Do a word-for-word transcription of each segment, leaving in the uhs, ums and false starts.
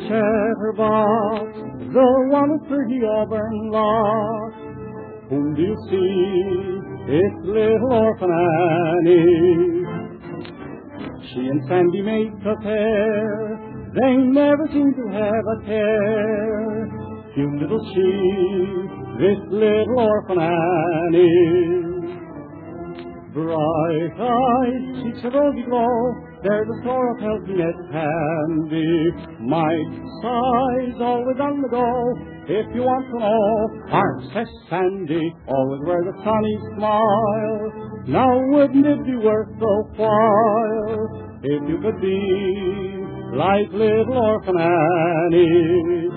chatterbox, the one with pretty auburn locks. Whom do you see? It's little orphan Annie. She and Sandy make a pair. They never seem to have a care. Cute little she, this little orphan Annie. Bright eyes, cheeks a rosy glow, there's a store of healthiness handy. Might size always on the go, if you want to know. Princess Sandy always wears a sunny smile. Now wouldn't it be worth the while if you could be like little orphan Annie?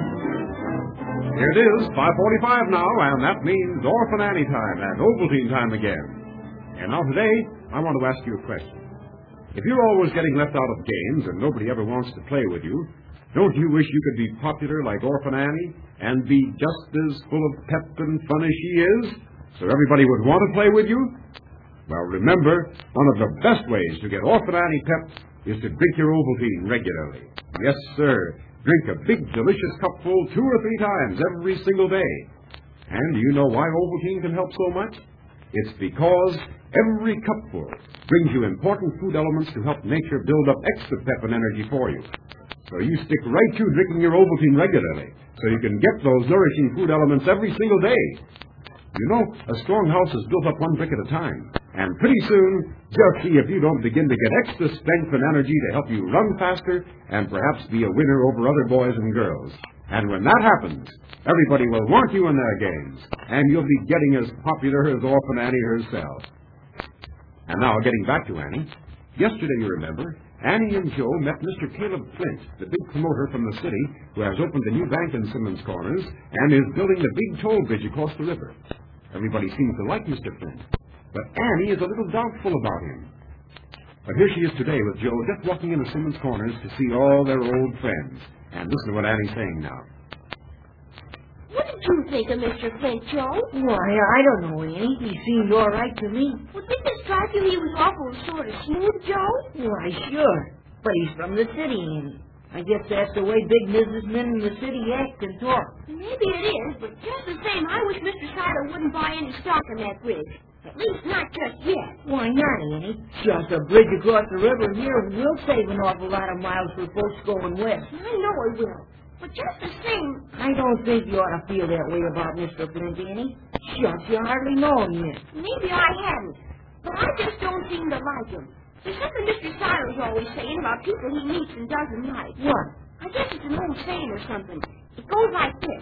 Here it is, five forty-five now, and that means Orphan Annie time and Ovaltine time again. And now today, I want to ask you a question. If you're always getting left out of games and nobody ever wants to play with you, don't you wish you could be popular like Orphan Annie and be just as full of pep and fun as she is, so everybody would want to play with you? Well, remember, one of the best ways to get Orphan Annie pep is to drink your Ovaltine regularly. Yes, sir. Drink a big, delicious cupful two or three times every single day. And do you know why Ovaltine can help so much? It's because every cupful brings you important food elements to help nature build up extra pep and energy for you. So you stick right to drinking your Ovaltine regularly, so you can get those nourishing food elements every single day. You know, a strong house is built up one brick at a time. And pretty soon, just see if you don't begin to get extra strength and energy to help you run faster and perhaps be a winner over other boys and girls. And when that happens, everybody will want you in their games, and you'll be getting as popular as Orphan Annie herself. And now, getting back to Annie. Yesterday, you remember, Annie and Joe met Mister Caleb Flint, the big promoter from the city, who has opened a new bank in Simmons Corners and is building the big toll bridge across the river. Everybody seems to like Mister Flint, but Annie is a little doubtful about him. But here she is today with Joe, just walking into Simmons Corners to see all their old friends. And listen to what Annie's saying now. What did you think of Mister Flint, Joe? Why, I don't know, Annie. He seemed all right to me. Well, didn't it strike you he was awful sort of smooth, Joe? Why, sure. But he's from the city, Annie. I guess that's the way big businessmen in the city act and talk. Maybe it is, but just the same, I wish Mister Siler wouldn't buy any stock in that bridge. At least not just yet. Why not, Annie? Just a bridge across the river here will save an awful lot of miles for folks going west. I know it will. But just the same... I don't think you ought to feel that way about Mister Flint, Annie. Shucks, you hardly know him yet. Maybe I hadn't. But I just don't seem to like him. There's something Mister Siler's always saying about people he meets and doesn't like. What? I guess it's an old saying or something. It goes like this.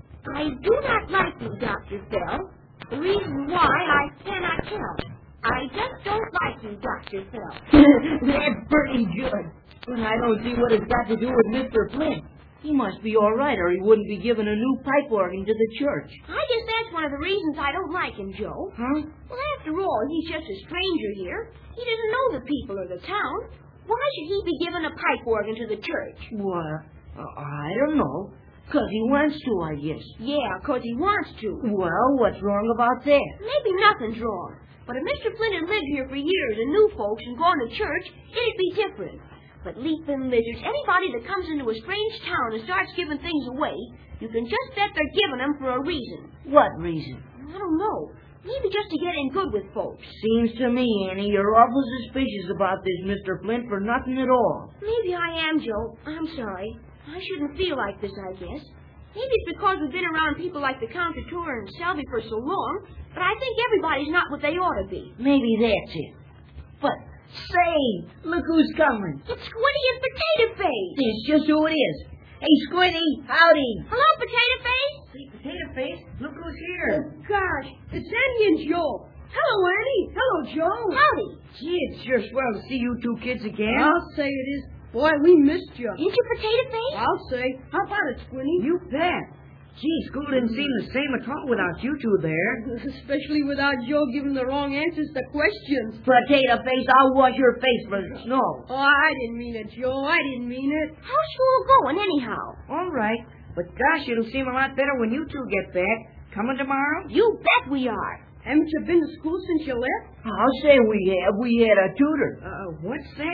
I do not like you, Doctor Fell. The reason why I cannot tell. I just don't like you, Doctor Fell. That's pretty good. But I don't see what it's got to do with Mister Flint. He must be all right, or he wouldn't be giving a new pipe organ to the church. I guess that's one of the reasons I don't like him, Joe. Huh? Well, after all, he's just a stranger here. He doesn't know the people or the town. Why should he be giving a pipe organ to the church? Well, uh, I don't know. Because he wants to, I guess. Yeah, because he wants to. Well, what's wrong about that? Maybe nothing's wrong. But if Mister Flint had lived here for years and knew folks and gone to church, it'd be different. But leaping lizards, anybody that comes into a strange town and starts giving things away, you can just bet they're giving them for a reason. What reason? I don't know. Maybe just to get in good with folks. Seems to me, Annie, you're awful suspicious about this Mister Flint for nothing at all. Maybe I am, Joe. I'm sorry. I shouldn't feel like this, I guess. Maybe it's because we've been around people like the Counter-Tour and Selby for so long, but I think everybody's not what they ought to be. Maybe that's it. But, say, look who's coming. It's Squiddy and Potato Face. It's just who it is. Hey, Squiddy, howdy. Hello, Potato Face. Hey, Potato Face, look who's here. Oh, gosh, it's Annie and Joe. Hello, Annie. Hello, Joe. Howdy. Gee, it's sure swell to see you two kids again. I'll say it is. Boy, we missed you. Ain't you, Potato Face? I'll say. How about it, Squinty? You bet. Gee, school didn't seem the same at all without you two there. Especially without Joe giving the wrong answers to questions. Potato Face, I'll wash your face for the snow. Oh, I didn't mean it, Joe. I didn't mean it. How's school going, anyhow? All right. But gosh, it'll seem a lot better when you two get back. Coming tomorrow? You bet we are. Haven't you been to school since you left? I'll say we have. We had a tutor. Uh, what's that?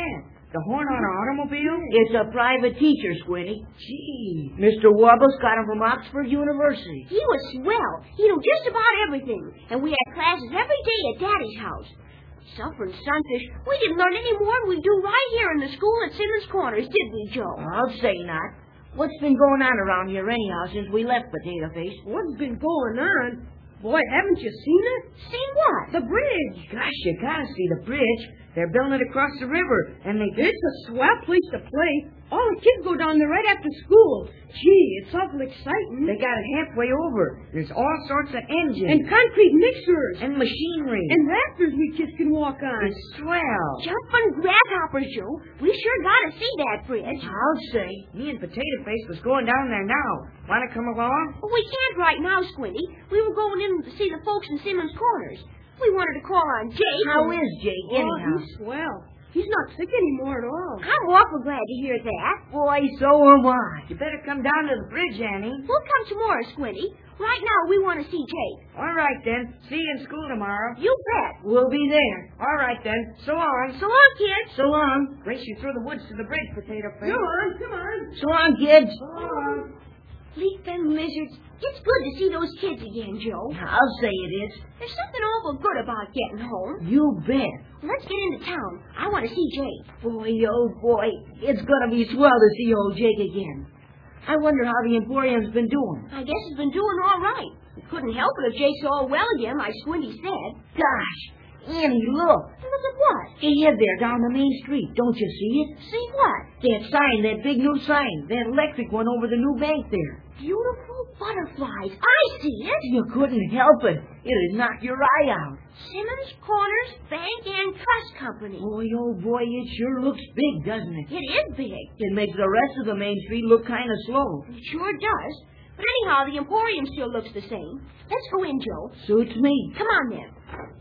The horn on an automobile? It's a private teacher, Squinty. Gee. Mister Warbles got him from Oxford University. He was swell. He knew just about everything. And we had classes every day at Daddy's house. Suffering sunfish, we didn't learn any more than we do right here in the school at Simmons Corners, did we, Joe? I'll say not. What's been going on around here anyhow since we left, Potato Face? What's been going on? Boy, haven't you seen it? Seen what? The bridge. Gosh, you gotta see the bridge. They're building it across the river, and they... It's a swell place to play. All the kids go down there right after school. Gee, it's awful exciting. They got it halfway over. There's all sorts of engines. And concrete mixers. And machinery. And rafters we kids can walk on. It's swell. Jumping grasshoppers, Joe. We sure gotta see that bridge. I'll say. Me and Potato Face was going down there now. Want to come along? But we can't right now, Squinty. We were going in to see the folks in Simmons Corners. We wanted to call on Jake. How is Jake, Oh, anyhow? he's swell. He's not sick anymore at all. I'm awful glad to hear that. Boy, so am I. You better come down to the bridge, Annie. We'll come tomorrow, Squinty. Right now, we want to see Jake. All right, then. See you in school tomorrow. You bet. We'll be there. All right, then. So long. So long, kids. So long. Race you through the woods to the bridge, Potato Face. Come on, come on. So long, kids. So long. Leaf and lizards. It's good to see those kids again, Joe. I'll say it is. There's something awful good about getting home. You bet. Let's get into town. I want to see Jake. Boy, oh boy. It's gonna be swell to see old Jake again. I wonder how the Emporium's been doing. I guess it's been doing all right. We couldn't help it if Jake's all well again, like Squinty said. Gosh. Annie, look. Look at what? Ahead there, down the main street. Don't you see it? See what? That sign, that big new sign. That electric one over the new bank there. Beautiful butterflies. I see it. You couldn't help it. It'd knock your eye out. Simmons Corners Bank and Trust Company. Boy, oh boy, it sure looks big, doesn't it? It is big. It makes the rest of the main street look kind of slow. It sure does. But anyhow, the Emporium still looks the same. Let's go in, Joe. Suits me. Come on, then.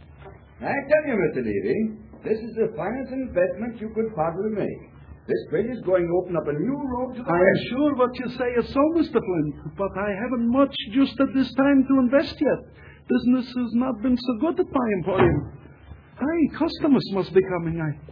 I tell you, Mister Levy, this is the finest investment you could possibly make. This bridge is going to open up a new road to the I am west. sure what you say is so, Mister Flint, but I haven't much just at this time to invest yet. Business has not been so good at my emporium. Hey, customers must be coming. I...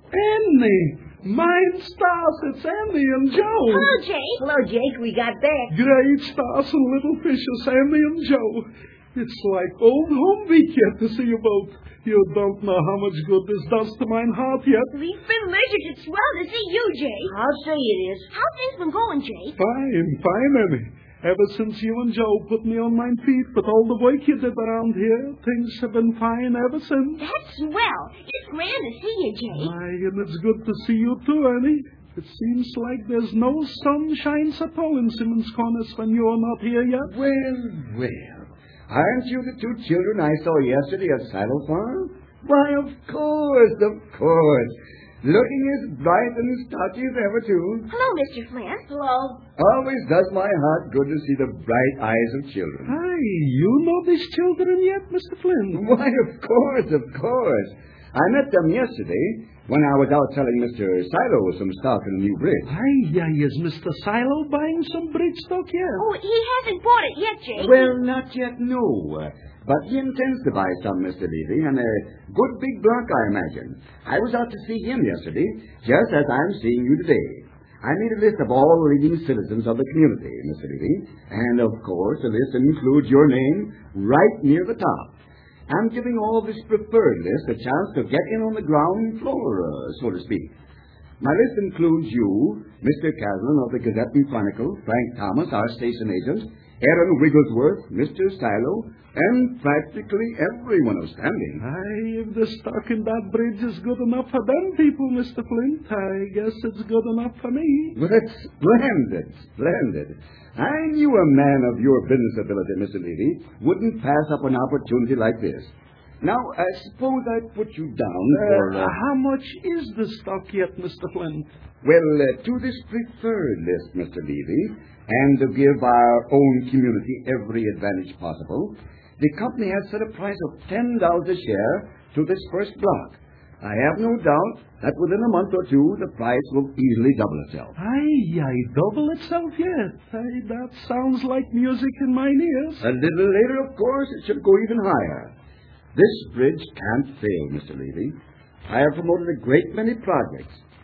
Annie! Mine stars, it's Andy and Joe. Hello, Jake. Hello, Jake. We got back. Great stars and little fishes, Andy and Joe. It's like old home week yet to see you both. You don't know how much good this does to mine heart yet. Leaf and lizards, it's swell to see you, Jake. I'll say it is. How's things been going, Jake? Fine, fine, Annie. Ever since you and Joe put me on my feet with all the work you did around here, things have been fine ever since. That's swell. It's grand to see you, Jake. Aye, and it's good to see you too, Annie. It seems like there's no sunshine at all in Simmons Corners when you're not here yet. Well, well. Aren't you the two children I saw yesterday at Silo Farm? Why, of course, of course. Looking as bright and starchy as ever, too. Hello, Mister Flint. Hello. Always does my heart good to see the bright eyes of children. Hey, you know these children yet, Mister Flint? Why, of course, of course. I met them yesterday when I was out selling Mister Silo some stock in the new bridge. Aye, yeah, is Mister Silo buying some bridge stock yet? Oh, he hasn't bought it yet, Jake. Well, not yet, no. Uh, But he intends to buy some, Mister Levy, and a good big block, I imagine. I was out to see him yesterday, just as I'm seeing you today. I made a list of all the leading citizens of the community, Mister Levy, and, of course, the list includes your name right near the top. I'm giving all this preferred list a chance to get in on the ground floor, uh, so to speak. My list includes you, Mister Caslin of the Gazette and Chronicle, Frank Thomas, our station agent, Aaron Wigglesworth, Mister Silo, and practically everyone of standing. Aye, if the stock in that bridge is good enough for them people, Mister Flint, I guess it's good enough for me. Well, that's splendid, splendid. I knew a man of your business ability, Mister Levy, wouldn't pass up an opportunity like this. Now, I suppose I'd put you down for... Uh, Uh, how much is the stock yet, Mister Flint? well, uh, to this preferred list, Mister Levy, and to give our own community every advantage possible, the company has set a price of ten dollars a share to this first block. I have no doubt that within a month or two, the price will easily double itself. Aye, aye, double itself yet. Aye, that sounds like music in mine ears. A little later, of course, it should go even higher. This bridge can't fail, Mister Levy. I have promoted a great many projects,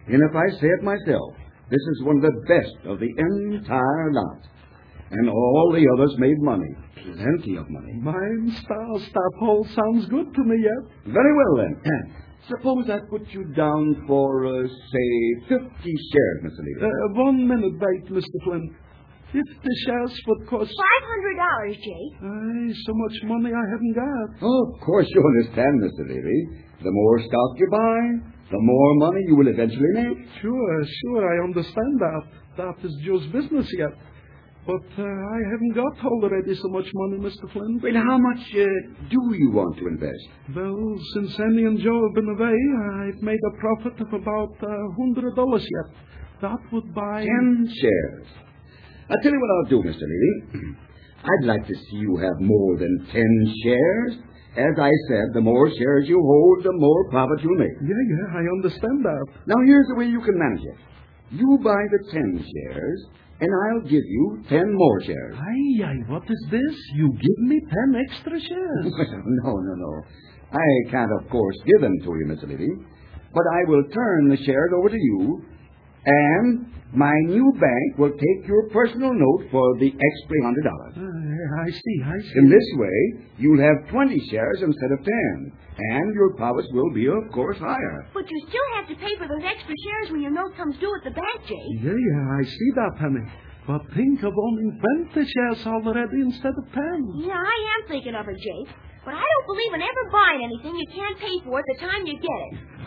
And if I say it myself, this is one of the best of the entire lot. And all the others made money. Plenty of money. Mine stars, that all sounds good to me yet. Very well, then. Suppose I put you down for, uh, say, fifty shares, Mister Levy. Uh, one minute, wait, Mister Flint. Fifty shares would cost... Five hundred dollars, Jake. Aye, so much money I haven't got. Oh, of course you understand, Mister Levy. The more stock you buy, the more money you will eventually make. Sure, sure, I understand that. That is just business yet. But uh, I haven't got already so much money, Mister Flint. Well, how much uh, do you want to invest? Well, since Annie and Joe have been away, I've made a profit of about a uh, hundred dollars yet. That would buy... Ten shares. I'll tell you what I'll do, Mister Levy. I'd like to see you have more than ten shares. As I said, the more shares you hold, the more profit you'll make. Yeah, yeah, I understand that. Now, here's the way you can manage it. You buy the ten shares, and I'll give you ten more shares. Aye, aye, what is this? You give me ten extra shares. no, no, no. I can't, of course, give them to you, Mister Levy. But I will turn the shares over to you, and my new bank will take your personal note for the extra one hundred dollars. Uh, I see, I see. In this way, you'll have twenty shares instead of ten, and your profits will be, of course, higher. But you still have to pay for those extra shares when your note comes due at the bank, Jake. Yeah, yeah, I see that, honey. But think of owning twenty shares already instead of ten. Yeah, I am thinking of it, Jake. But I don't believe in ever buying anything you can't pay for at the time you get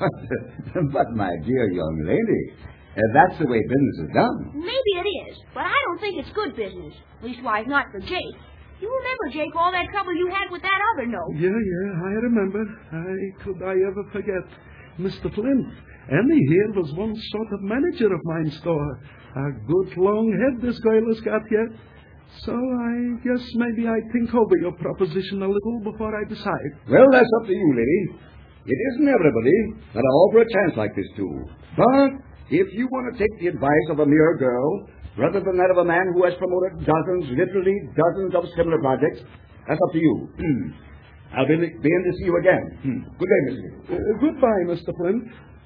it. But, my dear young lady, uh, that's the way business is done. Maybe it is, but I don't think it's good business. Leastwise, not for Jake. You remember, Jake, all that trouble you had with that other note. Yeah, yeah, I remember. I could I ever forget. Mister Flint, Annie here was one sort of manager of mine store. A good long head this girl has got yet. So I guess maybe I think over your proposition a little before I decide. Well, that's up to you, lady. It isn't everybody that I offer a chance like this to. But if you want to take the advice of a mere girl, rather than that of a man who has promoted dozens, literally dozens of similar projects, that's up to you. I'll be, be in to see you again. Good day, Mister Uh, goodbye, Mister Flint.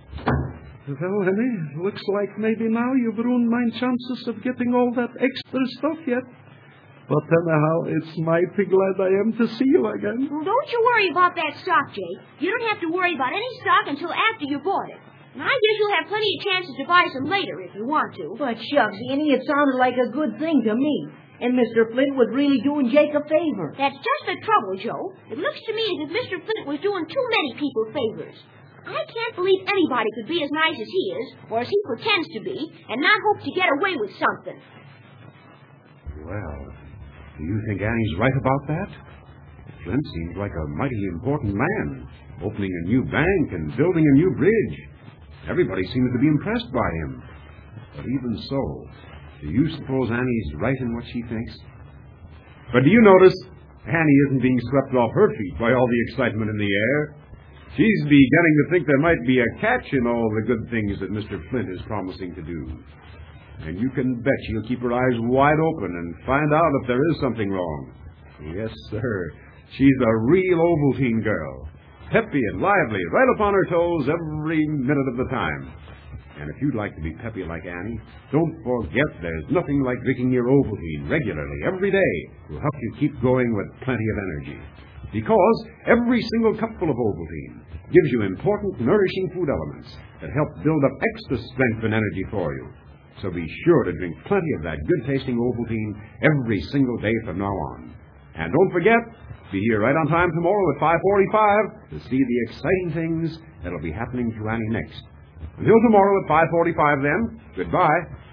Well, honey, looks like maybe now you've ruined my chances of getting all that extra stuff yet. But anyhow, it's mighty glad I am to see you again. Well, don't you worry about that stock, Jake. You don't have to worry about any stock until after you bought it. And I guess you'll have plenty of chances to buy some later if you want to. But shucks, Annie, it sounded like a good thing to me. And Mister Flint was really doing Jake a favor. That's just the trouble, Joe. It looks to me as if Mister Flint was doing too many people favors. I can't believe anybody could be as nice as he is, or as he pretends to be, and not hope to get away with something. Well, do you think Annie's right about that? Flint seems like a mighty important man, opening a new bank and building a new bridge. Everybody seems to be impressed by him. But even so, do you suppose Annie's right in what she thinks? But do you notice Annie isn't being swept off her feet by all the excitement in the air? She's beginning to think there might be a catch in all the good things that Mister Flint is promising to do. And you can bet she'll keep her eyes wide open and find out if there is something wrong. Yes, sir. She's a real Ovaltine girl. Peppy and lively, right upon her toes every minute of the time. And if you'd like to be peppy like Annie, don't forget there's nothing like drinking your Ovaltine regularly every day will help you keep going with plenty of energy. Because every single cupful of Ovaltine gives you important, nourishing food elements that help build up extra strength and energy for you. So be sure to drink plenty of that good-tasting Ovaltine every single day from now on. And don't forget, be here right on time tomorrow at five forty-five to see the exciting things that'll be happening to Annie next. Until tomorrow at five forty-five then, goodbye.